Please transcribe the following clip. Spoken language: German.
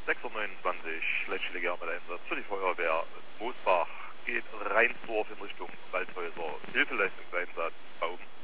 629, Leitstelle mit Einsatz für die Feuerwehr Moosbach geht Rheinsdorf in Richtung Waldhäuser. Hilfeleistungseinsatz, Baum.